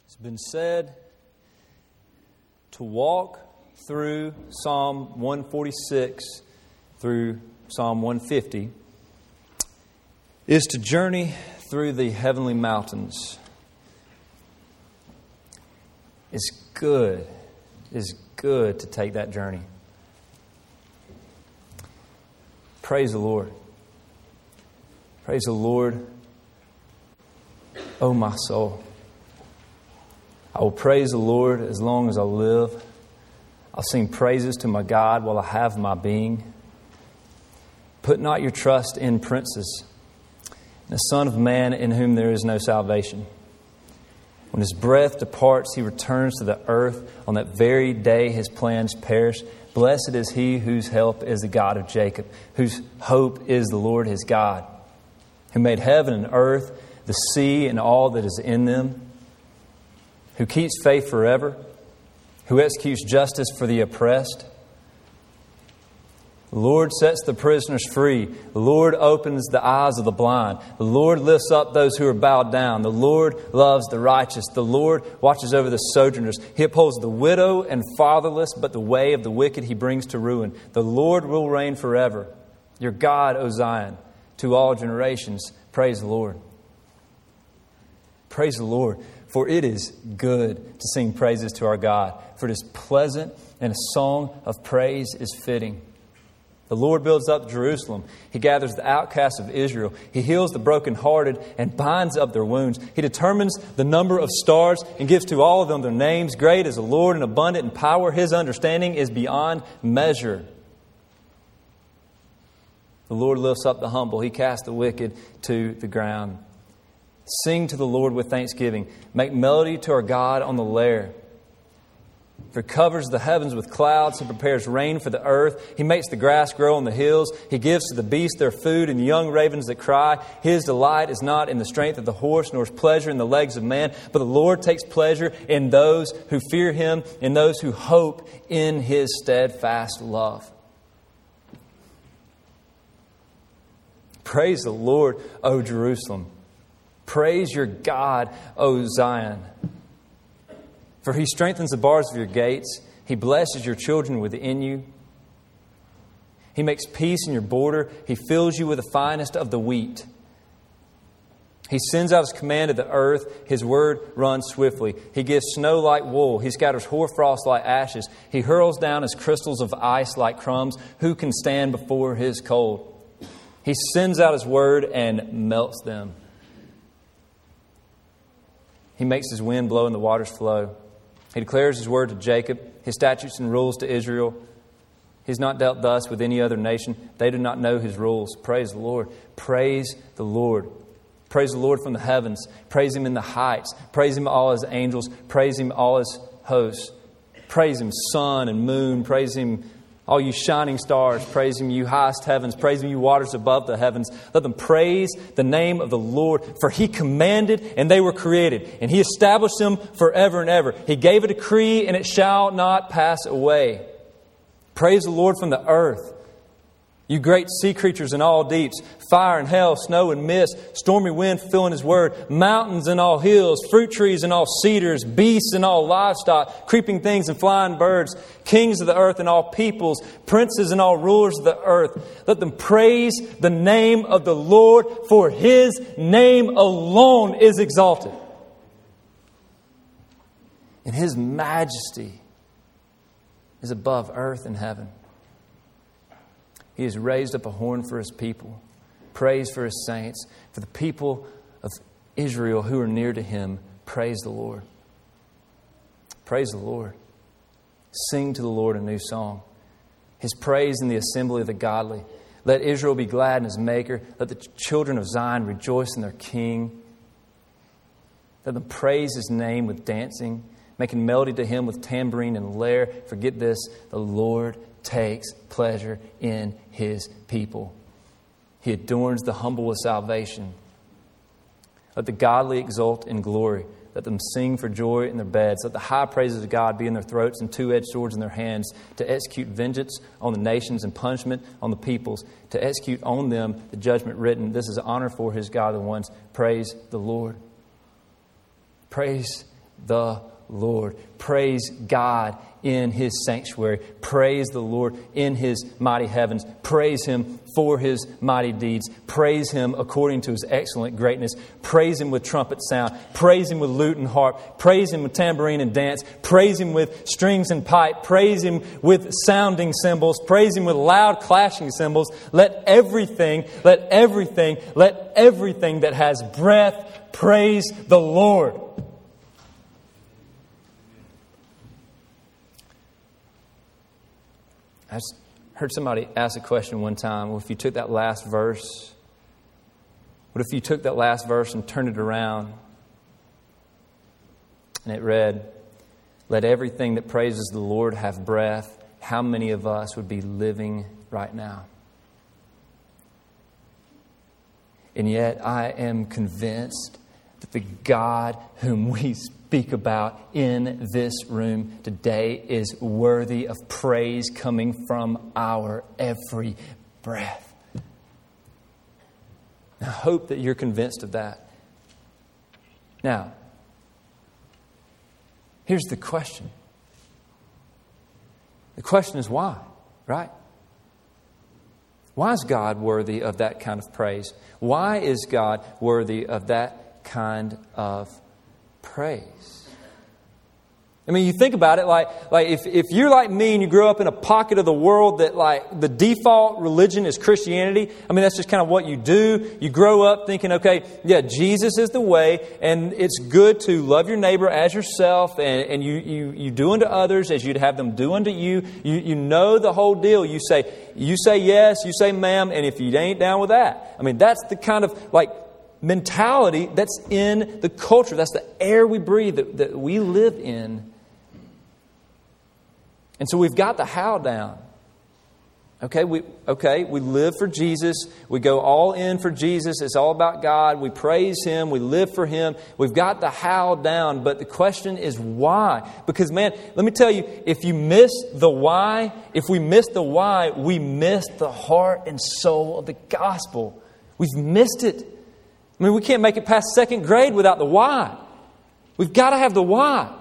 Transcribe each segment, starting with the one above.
It's been said to walk through Psalm 146 through Psalm 150 is to journey through the heavenly mountains. It's good to take that journey. Praise the Lord. Praise the Lord, oh my soul. I will praise the Lord as long as I live. I'll sing praises to my God while I have my being. Put not your trust in princes, in the Son of Man in whom there is no salvation. When his breath departs, he returns to the earth. On that very day his plans perish. Blessed is he whose help is the God of Jacob, whose hope is the Lord his God, who made heaven and earth, the sea and all that is in them, who keeps faith forever, who executes justice for the oppressed. The Lord sets the prisoners free. The Lord opens the eyes of the blind. The Lord lifts up those who are bowed down. The Lord loves the righteous. The Lord watches over the sojourners. He upholds the widow and fatherless, but the way of the wicked he brings to ruin. The Lord will reign forever. Your God, O Zion, to all generations. Praise the Lord. Praise the Lord. For it is good to sing praises to our God. For it is pleasant, and a song of praise is fitting. The Lord builds up Jerusalem. He gathers the outcasts of Israel. He heals the brokenhearted and binds up their wounds. He determines the number of stars and gives to all of them their names. Great is the Lord and abundant in power. His understanding is beyond measure. The Lord lifts up the humble. He casts the wicked to the ground. Sing to the Lord with thanksgiving. Make melody to our God on the lyre. For he covers the heavens with clouds. He prepares rain for the earth. He makes the grass grow on the hills. He gives to the beasts their food and the young ravens that cry. His delight is not in the strength of the horse, nor his pleasure in the legs of man. But the Lord takes pleasure in those who fear him, in those who hope in his steadfast love. Praise the Lord, O Jerusalem. Praise your God, O Zion. For he strengthens the bars of your gates. He blesses your children within you. He makes peace in your border. He fills you with the finest of the wheat. He sends out his command to the earth. His word runs swiftly. He gives snow like wool. He scatters hoarfrost like ashes. He hurls down his crystals of ice like crumbs. Who can stand before his cold? He sends out his word and melts them. He makes his wind blow and the waters flow. He declares his word to Jacob, his statutes and rules to Israel. He's not dealt thus with any other nation. They do not know his rules. Praise the Lord. Praise the Lord. Praise the Lord from the heavens. Praise him in the heights. Praise him all his angels. Praise him all his hosts. Praise him sun and moon. Praise him all you shining stars. Praise him, you highest heavens. Praise him, you waters above the heavens. Let them praise the name of the Lord. For he commanded, and they were created. And he established them forever and ever. He gave a decree, and it shall not pass away. Praise the Lord from the earth. You great sea creatures in all deeps, fire and hail, snow and mist, stormy wind fulfilling his word, mountains and all hills, fruit trees and all cedars, beasts and all livestock, creeping things and flying birds, kings of the earth and all peoples, princes and all rulers of the earth. Let them praise the name of the Lord, for his name alone is exalted. And his majesty is above earth and heaven. He has raised up a horn for his people, praise for his saints, for the people of Israel who are near to him. Praise the Lord. Praise the Lord. Sing to the Lord a new song. His praise in the assembly of the godly. Let Israel be glad in his maker. Let the children of Zion rejoice in their king. Let them praise his name with dancing, making melody to him with tambourine and lyre. Forget this, the Lord takes pleasure in his people. He adorns the humble with salvation. Let the godly exult in glory. Let them sing for joy in their beds. Let the high praises of God be in their throats and two-edged swords in their hands, to execute vengeance on the nations and punishment on the peoples, to execute on them the judgment written. This is honor for his godly ones. Praise the Lord. Praise the Lord. Praise God in His sanctuary. Praise the Lord in His mighty heavens. Praise Him for His mighty deeds. Praise Him according to His excellent greatness. Praise Him with trumpet sound. Praise Him with lute and harp. Praise Him with tambourine and dance. Praise Him with strings and pipe. Praise Him with sounding cymbals. Praise Him with loud clashing cymbals. Let everything that has breath praise the Lord. I just heard somebody ask a question one time. Well, if you took that last verse, what if you took that last verse and turned it around and it read, let everything that praises the Lord have breath? How many of us would be living right now? And yet I am convinced that the God whom we speak about in this room today is worthy of praise coming from our every breath. I hope that you're convinced of that. Now, here's the question. The question is why, right? Why is God worthy of that kind of praise? Why is God worthy of that kind of praise? I mean, you think about it like if you're like me and you grew up in a pocket of the world that like the default religion is Christianity. I mean, that's just kind of what you do. You grow up thinking, okay, yeah, Jesus is the way, and it's good to love your neighbor as yourself, and you do unto others as you'd have them do unto you. You know the whole deal. You say yes, you say ma'am, and if you ain't down with that, I mean, that's the kind of like mentality that's in the culture. That's the air we breathe, that we live in. And so we've got the how down. Okay, we live for Jesus. We go all in for Jesus. It's all about God. We praise Him. We live for Him. We've got the how down. But the question is why? Because, man, let me tell you, if we miss the why, we miss the heart and soul of the gospel. We've missed it. I mean, we can't make it past second grade without the why. We've got to have the why.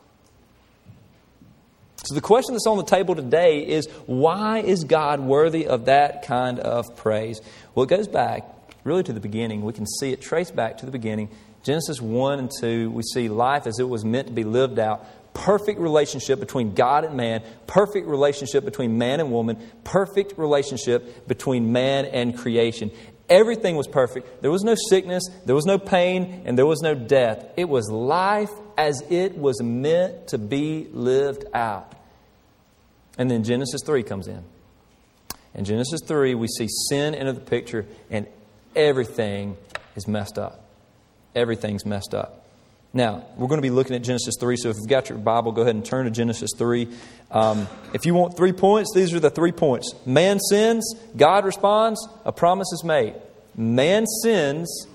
So the question that's on the table today is, why is God worthy of that kind of praise? Well, it goes back really to the beginning. We can see it traced back to the beginning. Genesis 1 and 2, we see life as it was meant to be lived out. Perfect relationship between God and man. Perfect relationship between man and woman. Perfect relationship between man and creation. Everything was perfect. There was no sickness, there was no pain, and there was no death. It was life as it was meant to be lived out. And then Genesis 3 comes in. In Genesis 3, we see sin enter the picture, and everything is messed up. Everything's messed up. Now, we're going to be looking at Genesis 3, so if you've got your Bible, go ahead and turn to Genesis 3. If you want 3 points, these are the 3 points. Man sins, God responds, a promise is made. Man sins,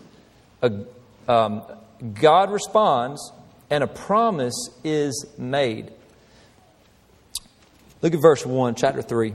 God responds, and a promise is made. Look at verse 1, chapter 3.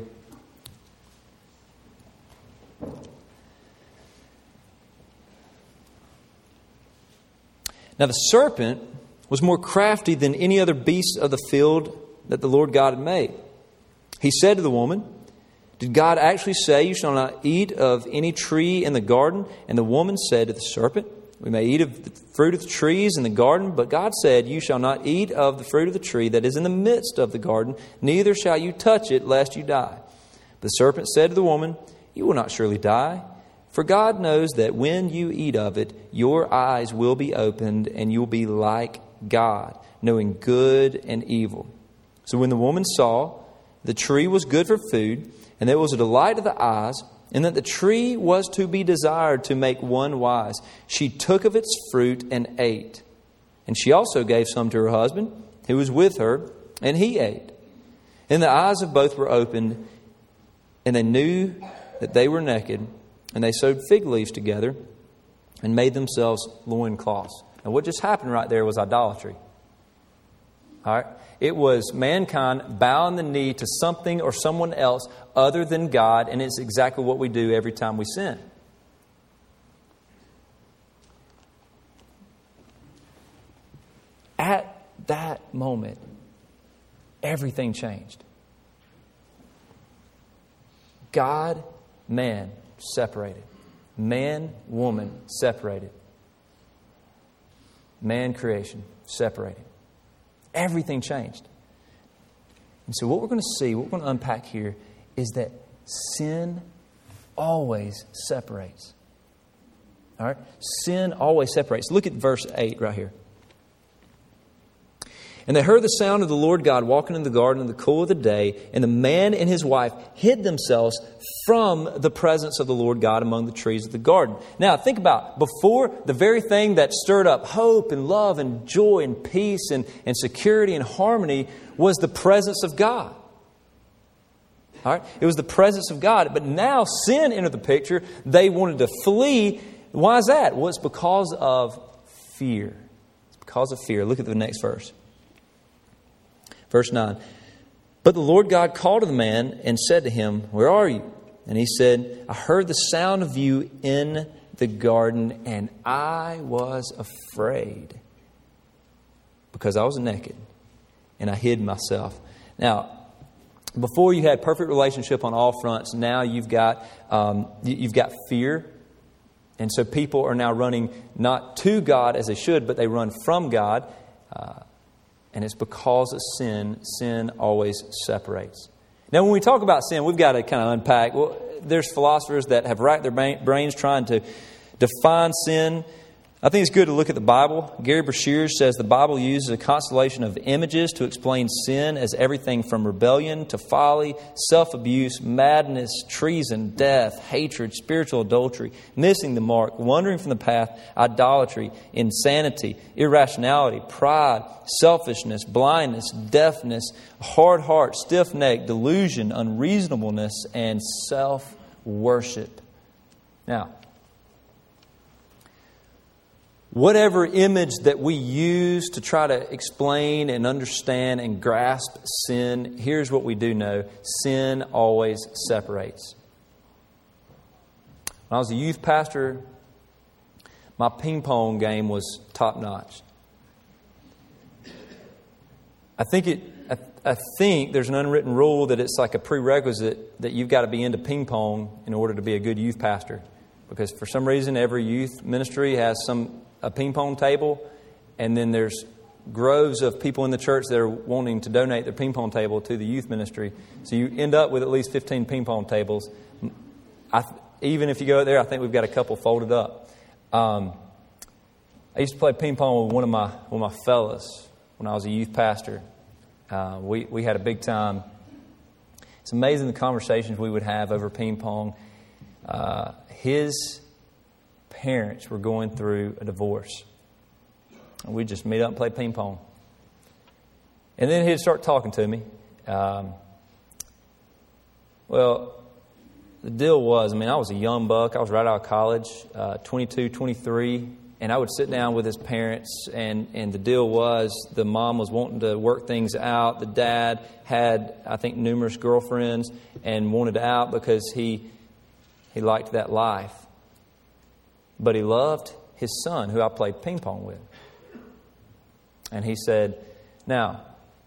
Now the serpent was more crafty than any other beast of the field that the Lord God had made. He said to the woman, "Did God actually say you shall not eat of any tree in the garden?" And the woman said to the serpent, "We may eat of the fruit of the trees in the garden, but God said, you shall not eat of the fruit of the tree that is in the midst of the garden, neither shall you touch it, lest you die." The serpent said to the woman, "You will not surely die. For God knows that when you eat of it, your eyes will be opened, and you will be like God, knowing good and evil." So when the woman saw the tree was good for food, and that it was a delight of the eyes, and that the tree was to be desired to make one wise, she took of its fruit and ate. And she also gave some to her husband, who was with her, and he ate. And the eyes of both were opened, and they knew that they were naked, and they sewed fig leaves together and made themselves loincloths. And what just happened right there was idolatry. All right? It was mankind bowing the knee to something or someone else other than God, and it's exactly what we do every time we sin. At that moment, everything changed. God, man, separated. Man, woman, separated. Man, creation, separated. Everything changed. And so what we're going to see, what we're going to unpack here, is that sin always separates. All right? Sin always separates. Look at verse 8 right here. And they heard the sound of the Lord God walking in the garden in the cool of the day, and the man and his wife hid themselves from the presence of the Lord God among the trees of the garden. Now, think about it. Before, the very thing that stirred up hope and love and joy and peace and security and harmony was the presence of God. All right? It was the presence of God. But now sin entered the picture. They wanted to flee. Why is that? Well, it's because of fear. It's because of fear. Look at the next verse. Verse 9. But the Lord God called to the man and said to him, "Where are you?" And he said, "I heard the sound of you in the garden, and I was afraid because I was naked, and I hid myself." Now, before you had perfect relationship on all fronts. Now you've got fear. And so people are now running not to God as they should, but they run from God. And it's because of sin. Sin always separates. Now, when we talk about sin, we've got to kind of unpack. Well, there's philosophers that have racked their brains trying to define sin. I think it's good to look at the Bible. Gary Brashears says the Bible uses a constellation of images to explain sin as everything from rebellion to folly, self-abuse, madness, treason, death, hatred, spiritual adultery, missing the mark, wandering from the path, idolatry, insanity, irrationality, pride, selfishness, blindness, deafness, hard heart, stiff neck, delusion, unreasonableness, and self-worship. Now, whatever image that we use to try to explain and understand and grasp sin, here's what we do know. Sin always separates. When I was a youth pastor, my ping pong game was top notch. I think there's an unwritten rule that it's like a prerequisite that you've got to be into ping pong in order to be a good youth pastor. Because for some reason, every youth ministry has a ping pong table, and then there's groves of people in the church that are wanting to donate their ping pong table to the youth ministry. So you end up with at least 15 ping pong tables. Even if you go there, I think we've got a couple folded up. I used to play ping pong with one of my fellas when I was a youth pastor. We had a big time. It's amazing the conversations we would have over ping pong. His parents were going through a divorce. And we'd just meet up and play ping pong. And then he'd start talking to me. Well, the deal was, I was a young buck. I was right out of college, 22, 23. And I would sit down with his parents. And the deal was, the mom was wanting to work things out. The dad had, I think, numerous girlfriends and wanted out because he liked that life. But he loved his son, who I played ping pong with. And he said, "Now,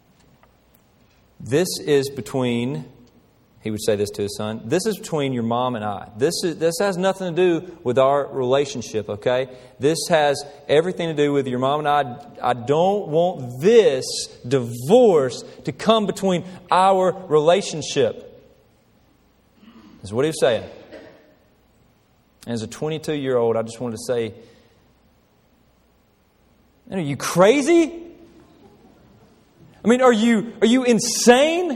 this is between," he would say this to his son, "this is between your mom and I. This has nothing to do with our relationship, okay? This has everything to do with your mom and I. I don't want this divorce to come between our relationship." That's what he was saying. As a 22-year-old, I just wanted to say, are you crazy? Are you insane?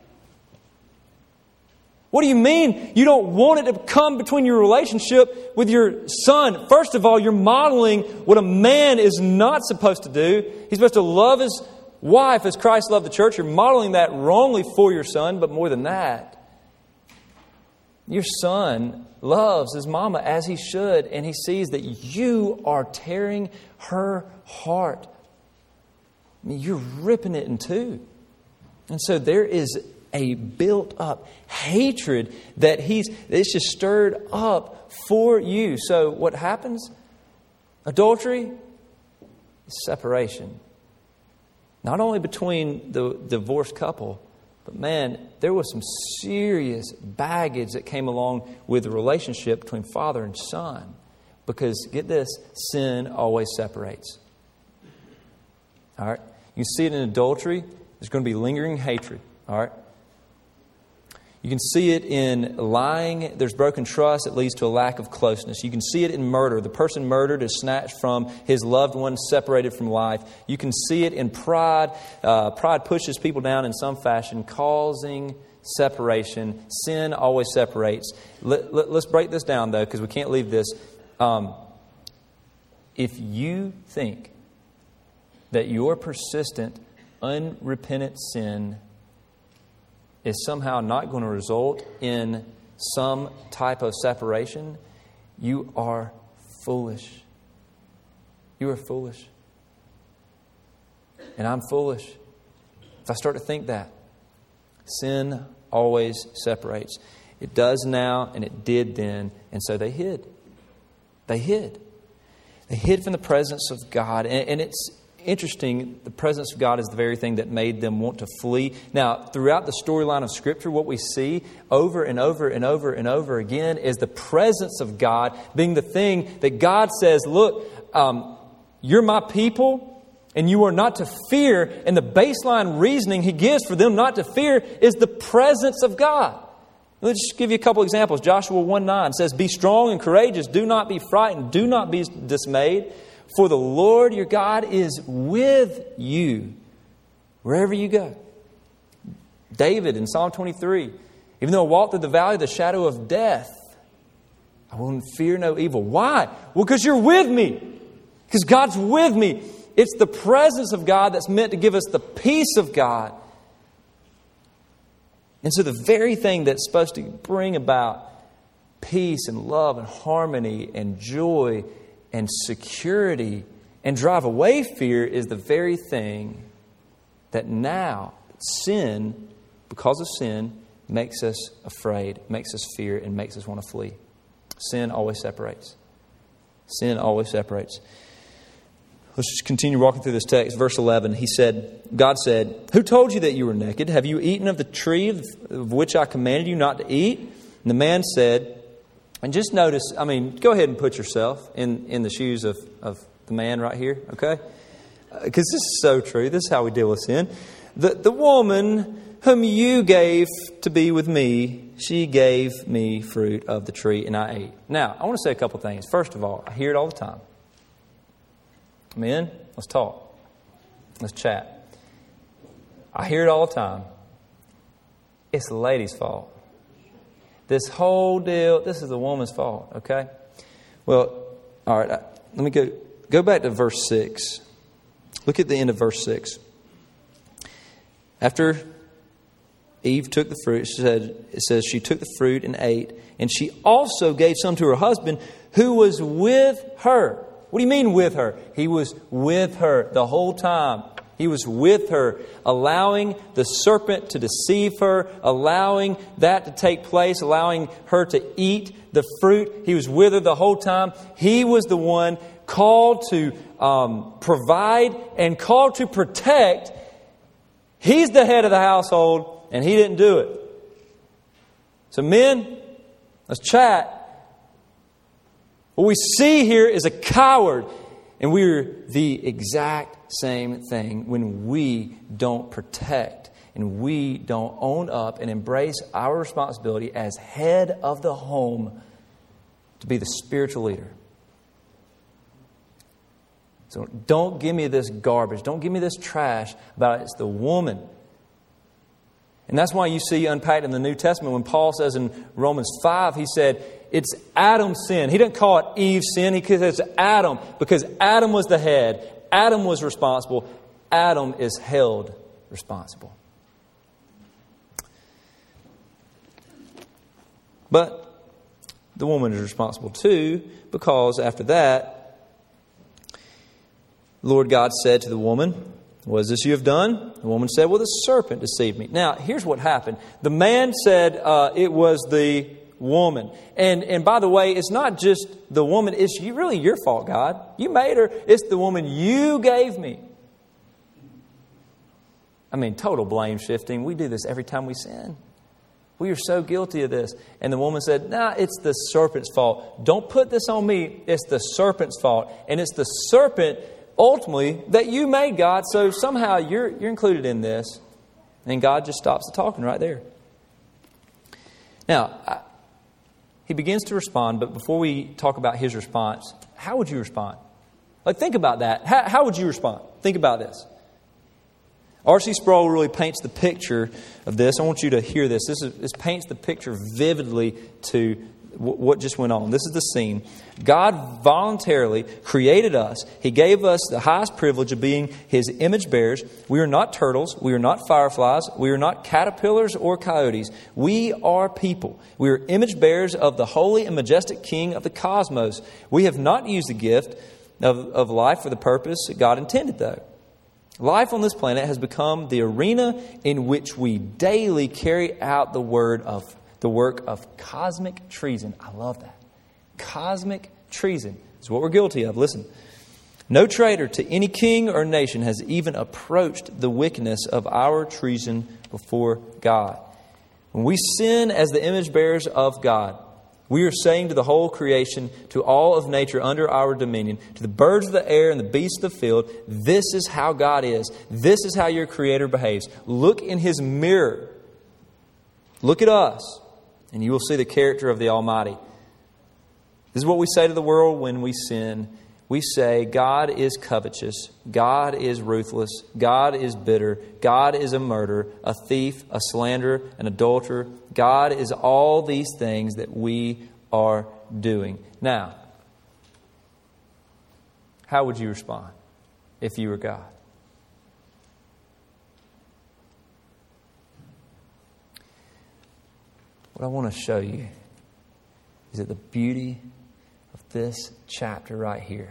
What do you mean you don't want it to come between your relationship with your son? First of all, you're modeling what a man is not supposed to do. He's supposed to love his wife as Christ loved the church. You're modeling that wrongly for your son, but more than that, your son loves his mama as he should, and he sees that you are tearing her heart. You're ripping it in two. And so there is a built-up hatred that it's just stirred up for you. So what happens? Adultery is separation. Not only between the divorced couple, but man, there was some serious baggage that came along with the relationship between father and son. Because, get this, sin always separates. All right? You see it in adultery. There's going to be lingering hatred. All right? You can see it in lying. There's broken trust that leads to a lack of closeness. You can see it in murder. The person murdered is snatched from his loved one, separated from life. You can see it in pride. Pride pushes people down in some fashion, causing separation. Sin always separates. Let's break this down, though, because we can't leave this. If you think that your persistent, unrepentant sin is somehow not going to result in some type of separation, you are foolish. You are foolish. And I'm foolish. If I start to think that, sin always separates. It does now, and it did then. And so they hid. They hid. They hid from the presence of God. And it's interesting, the presence of God is the very thing that made them want to flee. Now, throughout the storyline of Scripture, what we see over and over and over and over again is the presence of God being the thing that God says, look, you're my people and you are not to fear. And the baseline reasoning He gives for them not to fear is the presence of God. Let's just give you a couple examples. Joshua 1:9 says, be strong and courageous. Do not be frightened. Do not be dismayed. For the Lord your God is with you wherever you go. David in Psalm 23, even though I walk through the valley of the shadow of death, I will fear no evil. Why? Well, because you're with me. Because God's with me. It's the presence of God that's meant to give us the peace of God. And so the very thing that's supposed to bring about peace and love and harmony and joy and security and drive away fear is the very thing that now sin, because of sin, makes us afraid, makes us fear, and makes us want to flee. Sin always separates. Sin always separates. Let's just continue walking through this text. Verse 11, God said, who told you that you were naked? Have you eaten of the tree of which I commanded you not to eat? And the man said, and just notice, go ahead and put yourself in the shoes of the man right here, okay? Because this is so true. This is how we deal with sin. The woman whom you gave to be with me, she gave me fruit of the tree and I ate. Now, I want to say a couple things. First of all, I hear it all the time. Men, let's talk. Let's chat. I hear it all the time. It's the lady's fault. This whole deal, this is the woman's fault, okay? Well, all right, let me go back to verse 6. Look at the end of verse 6. After Eve took the fruit, it says she took the fruit and ate, and she also gave some to her husband who was with her. What do you mean with her? He was with her the whole time. He was with her, allowing the serpent to deceive her, allowing that to take place, allowing her to eat the fruit. He was with her the whole time. He was the one called to provide and called to protect. He's the head of the household, and he didn't do it. So men, let's chat. What we see here is a coward. And we're the exact same thing when we don't protect and we don't own up and embrace our responsibility as head of the home to be the spiritual leader. So don't give me this garbage. Don't give me this trash about it's the woman. And that's why you see unpacked in the New Testament when Paul says in Romans 5, he said, it's Adam's sin. He didn't call it Eve's sin. He says Adam because Adam was the head. Adam was responsible. Adam is held responsible. But the woman is responsible too, because after that, Lord God said to the woman, what is this you have done? The woman said, well, the serpent deceived me. Now, here's what happened. The man said it was the woman. And by the way, it's not just the woman. It's really your fault, God. You made her. It's the woman you gave me. I mean, total blame shifting. We do this every time we sin. We are so guilty of this. And the woman said, nah, it's the serpent's fault. Don't put this on me. It's the serpent's fault. And it's the serpent, ultimately, that you made, God. So somehow you're included in this. And God just stops the talking right there. Now, he begins to respond. But before we talk about his response, how would you respond? Like, think about that. How would you respond? Think about this. R.C. Sproul really paints the picture of this. I want you to hear this. This paints the picture vividly to what just went on. This is the scene. God voluntarily created us. He gave us the highest privilege of being His image bearers. We are not turtles. We are not fireflies. We are not caterpillars or coyotes. We are people. We are image bearers of the holy and majestic King of the cosmos. We have not used the gift of life for the purpose that God intended, though. Life on this planet has become the arena in which we daily carry out the work of cosmic treason. I love that. Cosmic treason is what we're guilty of. Listen. No traitor to any king or nation has even approached the wickedness of our treason before God. When we sin as the image bearers of God, we are saying to the whole creation, to all of nature under our dominion, to the birds of the air and the beasts of the field, this is how God is. This is how your Creator behaves. Look in His mirror. Look at us, and you will see the character of the Almighty. This is what we say to the world when we sin. We say, God is covetous, God is ruthless, God is bitter, God is a murderer, a thief, a slanderer, an adulterer. God is all these things that we are doing. Now, how would you respond if you were God? What I want to show you is that the beauty of this chapter right here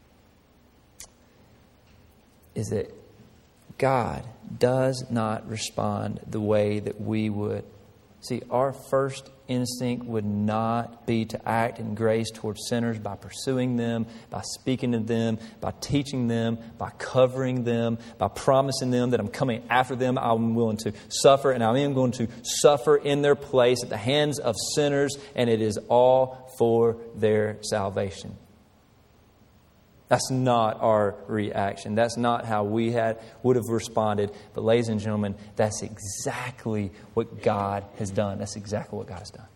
is that God does not respond the way that we would. See, our first instinct would not be to act in grace towards sinners by pursuing them, by speaking to them, by teaching them, by covering them, by promising them that I'm coming after them. I'm willing to suffer, and I am going to suffer in their place at the hands of sinners, and it is all for their salvation. That's not our reaction. That's not how we would have responded. But ladies and gentlemen, that's exactly what God has done. That's exactly what God has done.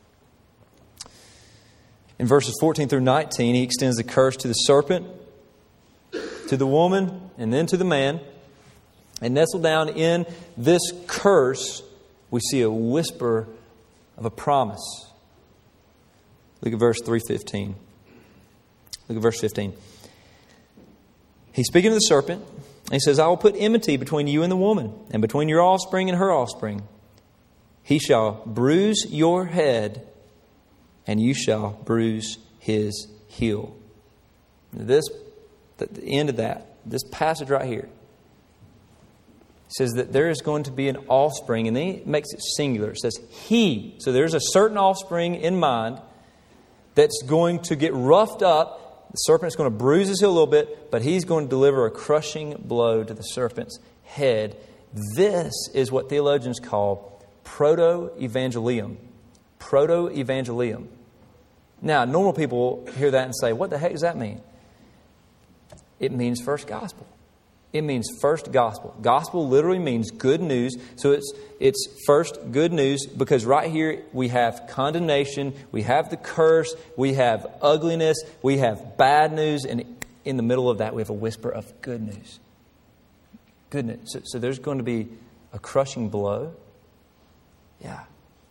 In verses 14 through 19, He extends the curse to the serpent, to the woman, and then to the man. And nestled down in this curse, we see a whisper of a promise. Look at verse 3:15. Look at verse 15. He's speaking to the serpent. And He says, I will put enmity between you and the woman, and between your offspring and her offspring. He shall bruise your head, and you shall bruise his heel. This, at the end of that, this passage right here, says that there is going to be an offspring, and then He makes it singular. It says he. So there's a certain offspring in mind that's going to get roughed up. The serpent's going to bruise his heel a little bit, but he's going to deliver a crushing blow to the serpent's head. This is what theologians call proto-evangelium. Proto-evangelium. Now, normal people hear that and say, what the heck does that mean? It means first gospel. It means first gospel. Gospel literally means good news. So it's first good news because right here we have condemnation, we have the curse, we have ugliness, we have bad news, and in the middle of that we have a whisper of good news. Good news. So there's going to be a crushing blow. Yeah.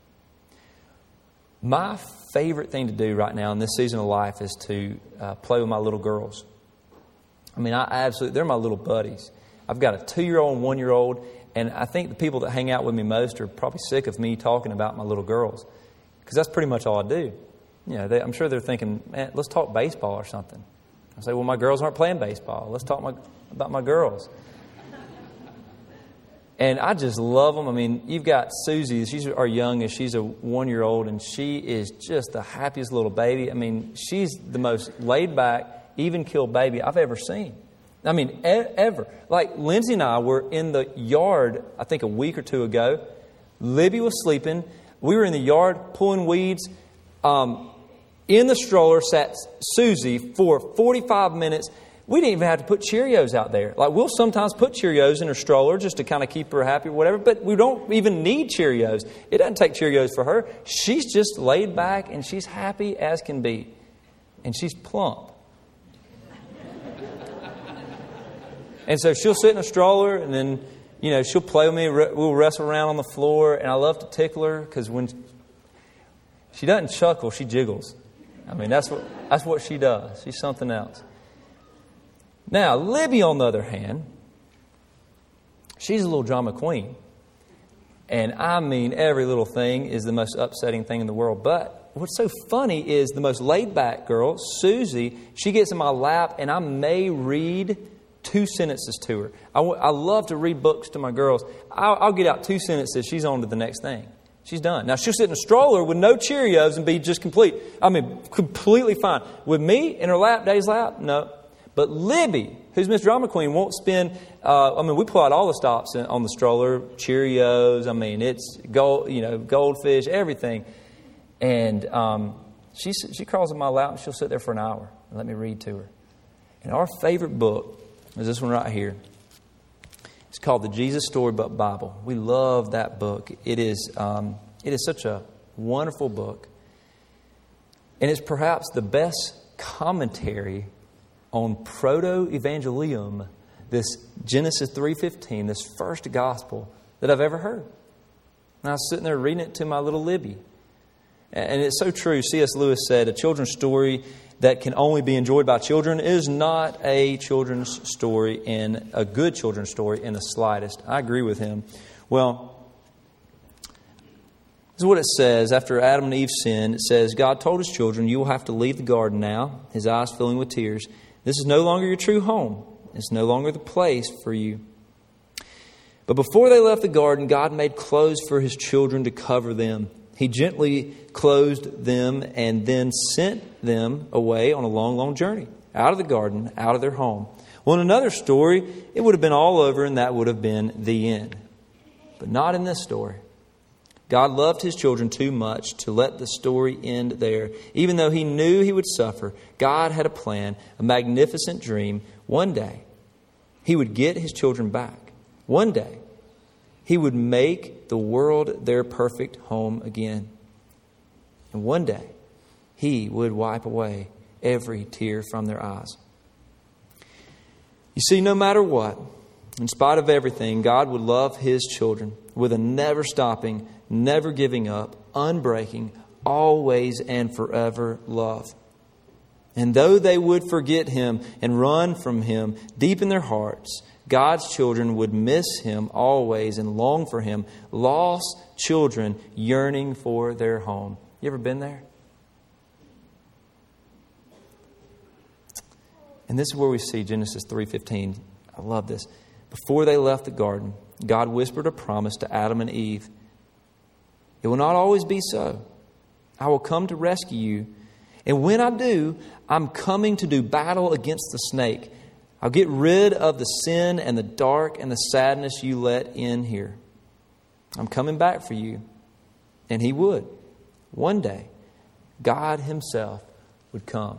My favorite thing to do right now in this season of life is to play with my little girls. I mean, they're my little buddies. I've got a 2-year-old and 1-year-old, and I think the people that hang out with me most are probably sick of me talking about my little girls, because that's pretty much all I do. You know, I'm sure they're thinking, man, let's talk baseball or something. I say, well, my girls aren't playing baseball. Let's talk about my girls. And I just love them. I mean, you've got Susie. She's our youngest. She's a 1-year-old, and she is just the happiest little baby. I mean, she's the most laid-back, even-keeled baby I've ever seen. I mean, ever. Like, Lindsay and I were in the yard, I think a week or two ago. Libby was sleeping. We were in the yard pulling weeds. In the stroller sat Susie for 45 minutes. We didn't even have to put Cheerios out there. Like, we'll sometimes put Cheerios in her stroller just to kind of keep her happy or whatever, but we don't even need Cheerios. It doesn't take Cheerios for her. She's just laid back and she's happy as can be. And she's plump. And so she'll sit in a stroller and then, she'll play with me. We'll wrestle around on the floor. And I love to tickle her because when she doesn't chuckle, she jiggles. I mean, that's what she does. She's something else. Now, Libby, on the other hand, she's a little drama queen. And I mean, every little thing is the most upsetting thing in the world. But what's so funny is the most laid-back girl, Susie, she gets in my lap and I may read 2 sentences to her. I love to read books to my girls. I'll get out 2 sentences. She's on to the next thing. She's done. Now, she'll sit in a stroller with no Cheerios and be just complete. I mean, completely fine. With me in her lap, Daddy's lap, no. But Libby, who's Miss Drama Queen, won't spend... we pull out all the stops on the stroller. Cheerios, it's goldfish, everything. And she crawls in my lap and she'll sit there for an hour and let me read to her. And our favorite book is this one right here. It's called The Jesus Storybook Bible. We love that book. It is such a wonderful book. And it's perhaps the best commentary on Proto-Evangelium, this Genesis 3:15, this first gospel that I've ever heard. And I was sitting there reading it to my little Libby. And it's so true. C.S. Lewis said, a children's story that can only be enjoyed by children is not a children's story, and a good children's story in the slightest. I agree with him. Well, this is what it says. After Adam and Eve sinned, it says, God told his children, you will have to leave the garden now, his eyes filling with tears. This is no longer your true home. It's no longer the place for you. But before they left the garden, God made clothes for his children to cover them. He gently clothed them and then sent them away on a long, long journey, out of the garden, out of their home. Well, in another story, it would have been all over and that would have been the end. But not in this story. God loved his children too much to let the story end there. Even though he knew he would suffer, God had a plan, a magnificent dream. One day, he would get his children back. One day, he would make the world their perfect home again. And one day, he would wipe away every tear from their eyes. You see, no matter what, in spite of everything, God would love his children with a never stopping, never giving up, unbreaking, always and forever love. And though they would forget him and run from him deep in their hearts, God's children would miss him always and long for him. Lost children yearning for their home. You ever been there? And this is where we see Genesis 3:15. I love this. Before they left the garden, God whispered a promise to Adam and Eve. It will not always be so. I will come to rescue you. And when I do, I'm coming to do battle against the snake. I'll get rid of the sin and the dark and the sadness you let in here. I'm coming back for you. And he would. One day, God himself would come.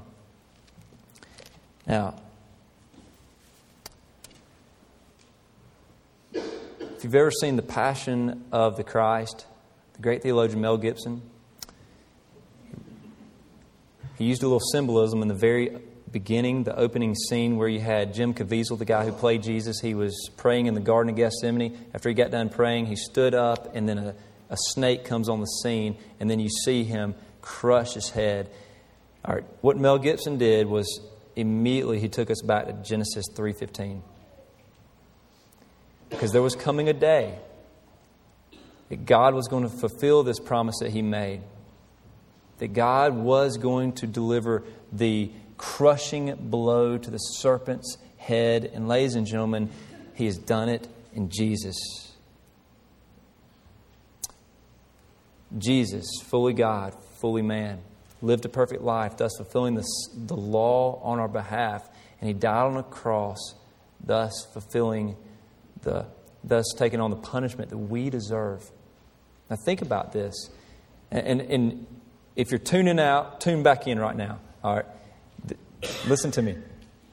Now, if you've ever seen The Passion of the Christ, the great theologian Mel Gibson, he used a little symbolism in the very beginning, the opening scene where you had Jim Caviezel, the guy who played Jesus. He was praying in the Garden of Gethsemane. After he got done praying, he stood up and then a snake comes on the scene and then you see him crush his head. All right, what Mel Gibson did was immediately he took us back to Genesis 3:15. Because there was coming a day that God was going to fulfill this promise that he made. That God was going to deliver the crushing blow to the serpent's head. And ladies and gentlemen, he has done it in Jesus. Jesus, fully God, fully man, lived a perfect life, thus fulfilling the law on our behalf. And he died on a cross thus taking on the punishment that we deserve. Now think about this. And if you're tuning out, tune back in right now. All right. Listen to me.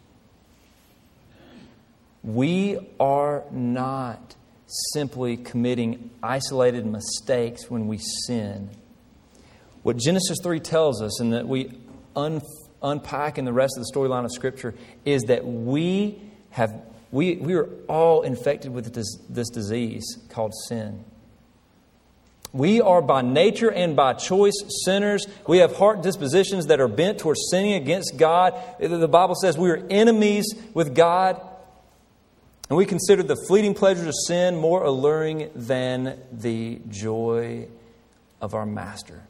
We are not simply committing isolated mistakes when we sin. What Genesis 3 tells us, and that we unpack in the rest of the storyline of Scripture, is that we are all infected with this disease called sin. We are by nature and by choice sinners. We have heart dispositions that are bent towards sinning against God. The Bible says we are enemies with God. And we consider the fleeting pleasures of sin more alluring than the joy of our Master.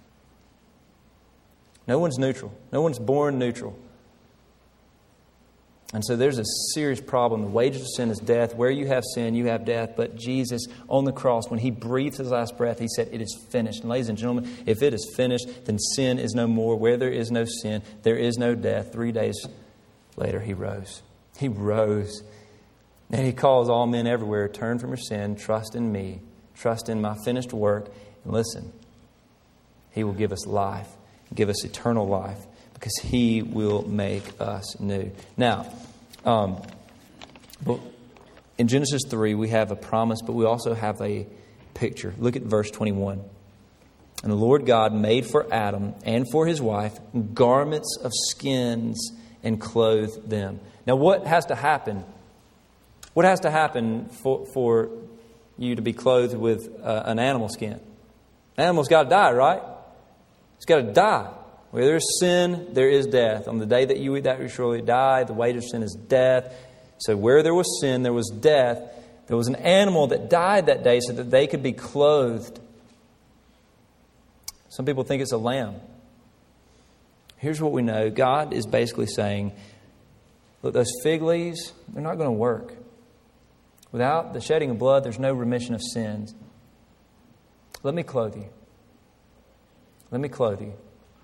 No one's neutral. No one's born neutral. And so there's a serious problem. The wages of sin is death. Where you have sin, you have death. But Jesus on the cross, when He breathed His last breath, He said, "It is finished." And ladies and gentlemen, if it is finished, then sin is no more. Where there is no sin, there is no death. 3 days later, He rose. He rose. And He calls all men everywhere, turn from your sin, trust in Me, trust in My finished work. And listen, He will give us life, give us eternal life, because He will make us new. Now, in Genesis 3, we have a promise, but we also have a picture. Look at verse 21. And the Lord God made for Adam and for his wife garments of skins and clothed them. Now, what has to happen? What has to happen for you to be clothed with an animal skin? An animal's got to die, right? It's got to die. Where there is sin, there is death. On the day that you eat that, you surely die. The wage of sin is death. So where there was sin, there was death. There was an animal that died that day so that they could be clothed. Some people think it's a lamb. Here's what we know. God is basically saying, look, those fig leaves, they're not going to work. Without the shedding of blood, there's no remission of sins. Let me clothe you. Let me clothe you.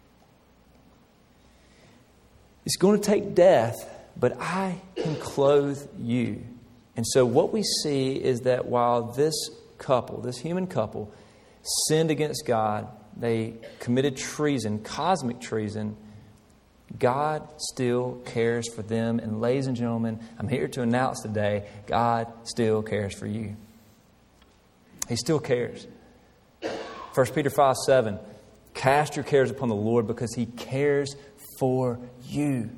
It's going to take death, but I can clothe you. And so what we see is that while this couple, this human couple, sinned against God, they committed treason, cosmic treason, God still cares for them. And ladies and gentlemen, I'm here to announce today, God still cares for you. He still cares. 1 Peter 5:7, cast your cares upon the Lord because He cares for you.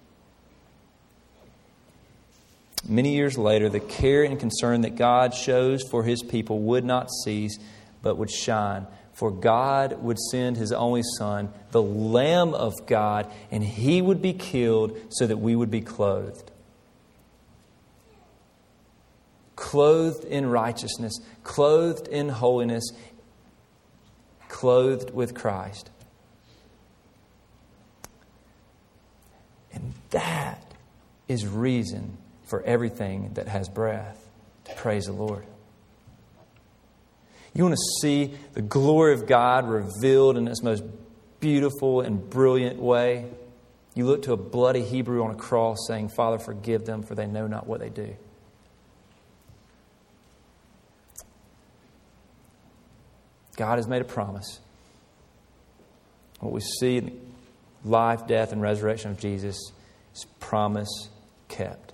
Many years later, the care and concern that God shows for His people would not cease, but would shine. For God would send His only Son, the Lamb of God, and He would be killed so that we would be clothed. Clothed in righteousness, clothed in holiness, clothed with Christ. And that is reason for everything that has breath to praise the Lord. You want to see the glory of God revealed in its most beautiful and brilliant way? You look to a bloody Hebrew on a cross saying, Father, forgive them, for they know not what they do. God has made a promise. What we see in the life, death, and resurrection of Jesus is promise kept.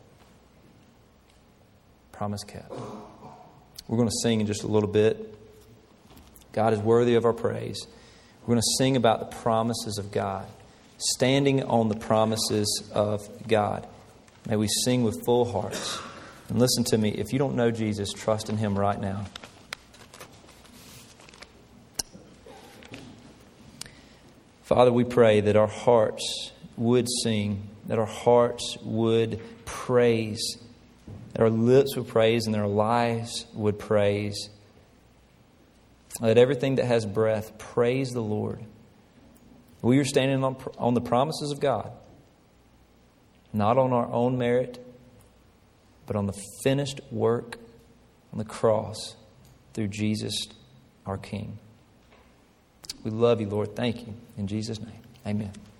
Promise kept. We're going to sing in just a little bit. God is worthy of our praise. We're going to sing about the promises of God, standing on the promises of God. May we sing with full hearts. And listen to me, if you don't know Jesus, trust in Him right now. Father, we pray that our hearts would sing, that our hearts would praise, that our lips would praise and that our lives would praise. Let everything that has breath praise the Lord. We are standing on the promises of God, not on our own merit, but on the finished work on the cross through Jesus, our King. We love you, Lord. Thank you. In Jesus' name, amen.